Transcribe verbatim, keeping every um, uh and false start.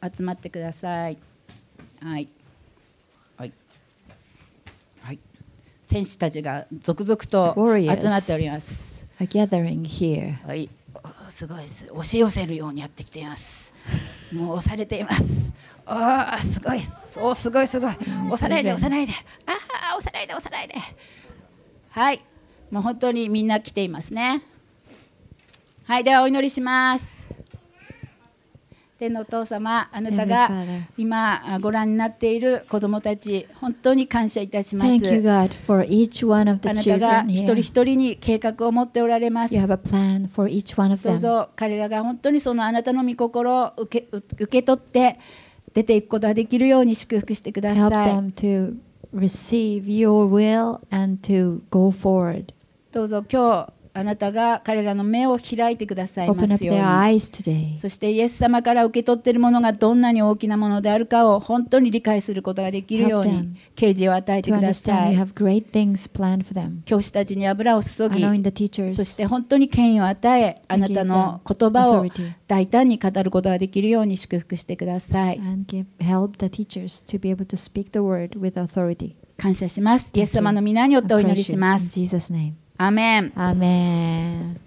集まってください。はい。はい。はい。選手たちが続々と集まっております。 are gathering here. はい。すごいです。押し寄せるようにやってきています。もう押されています。ああ、すごい。おすごいすごい。押さないで押さないで。ああ、押さないで押さないで。はい。もう本当にみんな来ていますね。はい。ではお祈りします。天のお父様、あなたが今ご覧になっている子どもたち、本当に感謝いたします。 Thank you, God, for each one of the あなたが一人 children 一人に計画を持っておられます。 here. You have a plan for each one of どう them. ぞ彼らが本当にそのあなたの御心を受け、受け取って出ていくことができるように祝福してくだ Help さい。 them to receive your will and to go forward. どうぞ今日あなたが彼らの目を開いてくださいま Open す up よう their に。 eyes today. そしてイエス様から受け取っているものがどんなに大きなものであるかを本当に理解することができるよう Help に them 啓示を与えて To くださ understand い。 you have great things planned for them. 教師たちに油を注ぎ、 Anoint the teachers そして本当に権威を与え、あなたの言葉を authority 大胆に語ることができるように祝福してください。 and give, help the teachers to be able to speak the word with authority. 感謝します。イエス様の皆によってお祈りしま In す。 Jesus' name. アーメン。 Amen.